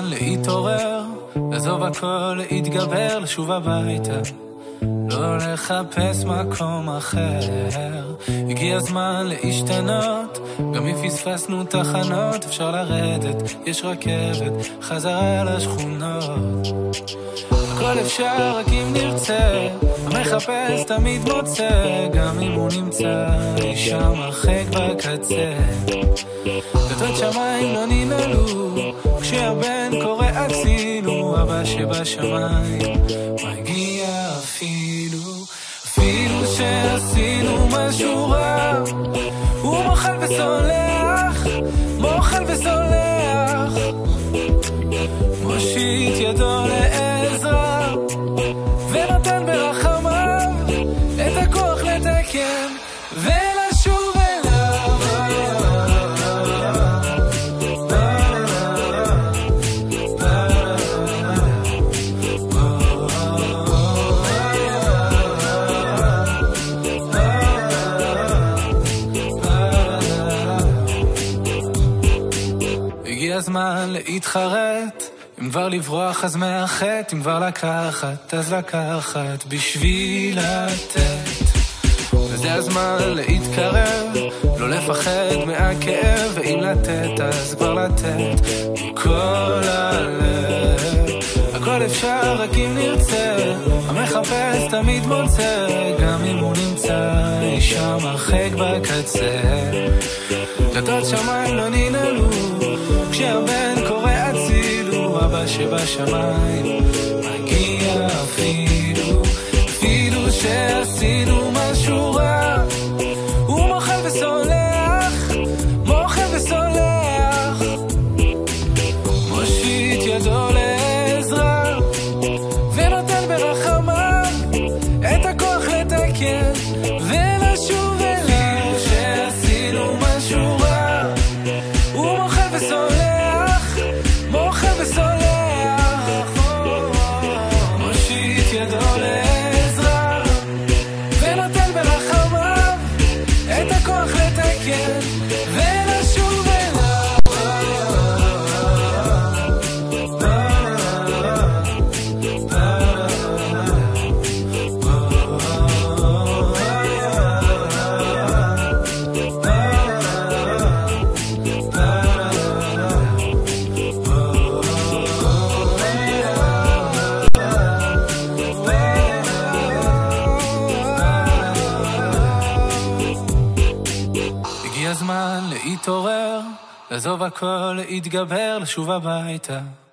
להתעורר, לעזוב הכל, להתגבר, לשוב הביתה, לא לחפש מקום אחר. הגיע הזמן להשתנות, גם אם פספסנו תחנות, אפשר לרדת, יש רכבת, חזרה לשכונות. הכל אפשר רק אם נרצה, המחפש תמיד מוצא, גם אם הוא נמצא שם הרחק בקצה. דלתות שמיים לא ננעלו, כשהבן קורא הצילו, אבא שבשמיים מגיע אפילו שעשינו משהו רע, הוא מוחל וסולח, מושיט ידו לעזרה ונותן ברחמיו את הכוח לתקן ולשוב אליו. הגיע הזמן להתחרט, אם כבר לברוח אז מאחת, אם כבר לקחת אז לקחת בשביל לתת. וזה הזמן להתקרב, לא לפחד מהכאב, ואם לתת אז כבר לתת מכל הלב. הכל אפשר רק אם נרצה, המחפש תמיד מוצא, גם אם הוא נמצא שם הרחק בקצה. דלתות שמיים לא ננעלו, כשהבן קורא הצילו, אבא שבשמיים מגיע אפילו שעשינו משהו רע, הוא מוחל וסולח, מושיט ידו לעזרה ונותן ברחמיו את הכוח לתקן ולשוב אליו. שעשינו משהו רע, הוא מוחל וסולח, מושיט ידו לעזרה ונותן ברחמיו את הכוח לתקן ולשוב אליו. הגיע הזמן להתעורר, לעזוב הכל, להתגבר, לשוב הביתה,